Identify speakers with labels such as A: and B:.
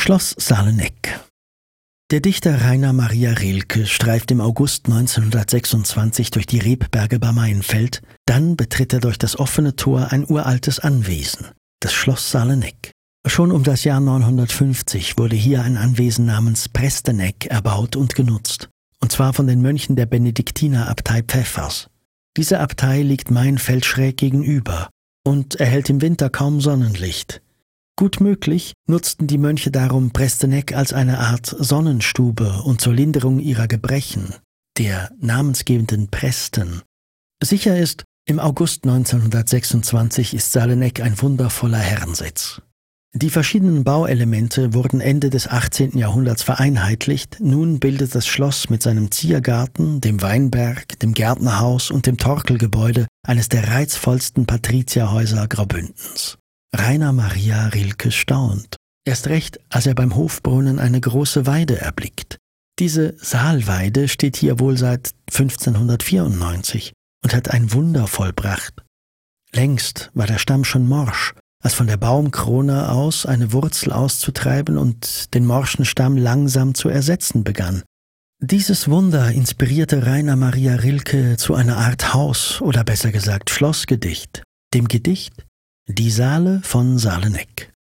A: Schloss Saaleneck. Der Dichter Rainer Maria Rilke streift im August 1926 durch die Rebberge bei Maienfeld, dann betritt er durch das offene Tor ein uraltes Anwesen, das Schloss Saaleneck. Schon um das Jahr 950 wurde hier ein Anwesen namens Presteneck erbaut und genutzt, und zwar von den Mönchen der Benediktinerabtei Pfäffers. Diese Abtei liegt Maienfeld schräg gegenüber und erhält im Winter kaum Sonnenlicht. Gut möglich nutzten die Mönche darum Presteneck als eine Art Sonnenstube und zur Linderung ihrer Gebrechen, der namensgebenden Presten. Sicher ist, im August 1926 ist Saaleneck ein wundervoller Herrensitz. Die verschiedenen Bauelemente wurden Ende des 18. Jahrhunderts vereinheitlicht. Nun bildet das Schloss mit seinem Ziergarten, dem Weinberg, dem Gärtnerhaus und dem Torkelgebäude eines der reizvollsten Patrizierhäuser Graubündens. Rainer Maria Rilke staunt. Erst recht, als er beim Hofbrunnen eine große Weide erblickt. Diese Saalweide steht hier wohl seit 1594 und hat ein Wunder vollbracht. Längst war der Stamm schon morsch, als von der Baumkrone aus eine Wurzel auszutreiben und den morschen Stamm langsam zu ersetzen begann. Dieses Wunder inspirierte Rainer Maria Rilke zu einer Art Haus- oder besser gesagt Schlossgedicht, dem Gedicht Die Saale von Saaleneck.